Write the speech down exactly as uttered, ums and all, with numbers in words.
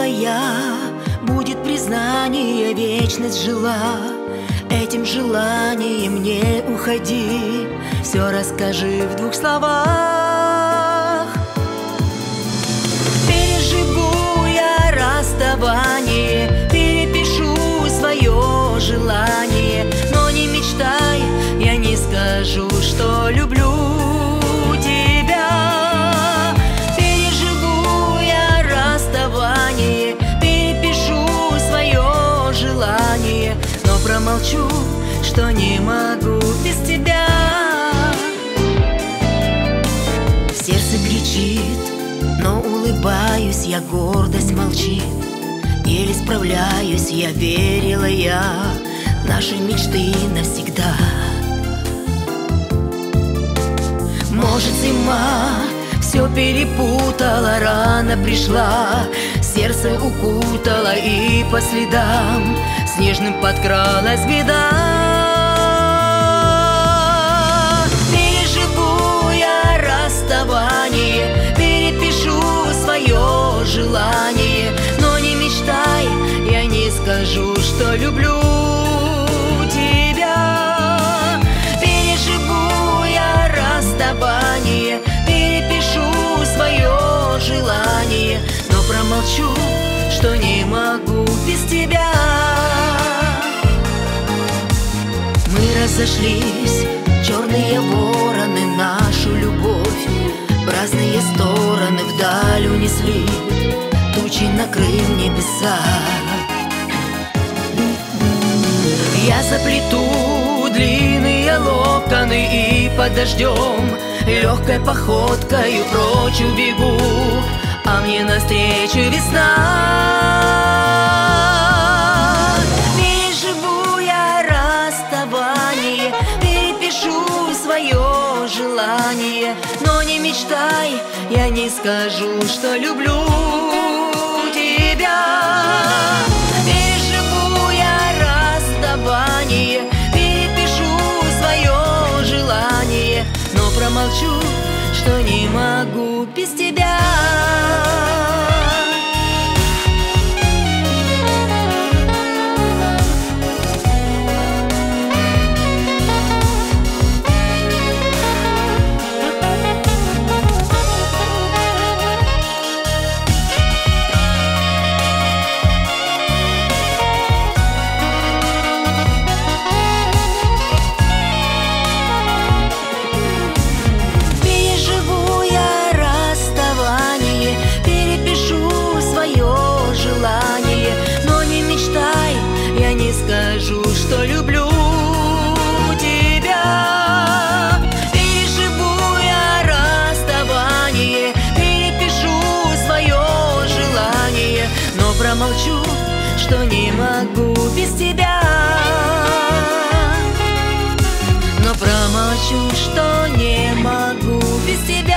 моя будет признание, вечность жила. Этим желанием не уходи, все расскажи в двух словах. Переживу я расставание, перепишу свое желание, но не мечтай, я не скажу, что люблю тебя. Переживу я расставание, перепишу свое желание, но промолчу, что не могу без тебя. Сердце кричит, но улыбаюсь я, гордость молчит. Еле справляюсь я, верила я, наши мечты навсегда. Может, зима все перепутала, рано пришла, сердце укутала, и по следам снежным подкралась беда. Переживу я расставание, перепишу свое желание, но не мечтай, я не скажу, что люблю тебя. Переживу я расставание, перепишу свое желание, но промолчу, что не могу без тебя. Мы разошлись, черные вороны нашу любовь в разные стороны вдаль унесли, тучи накрыв небеса. Я заплету длинные локоны и под дождем легкой походкой прочь убегу, а мне навстречу весна. Переживу я расставание, перепишу свое желание, но не мечтай, я не скажу, что люблю тебя. Переживу я расставание, перепишу свое желание, но промолчу, что не могу без тебя. Скажу, что люблю тебя. Переживу я расставание, перепишу свое желание, но промолчу, что не могу без тебя. Но промолчу, что не могу без тебя.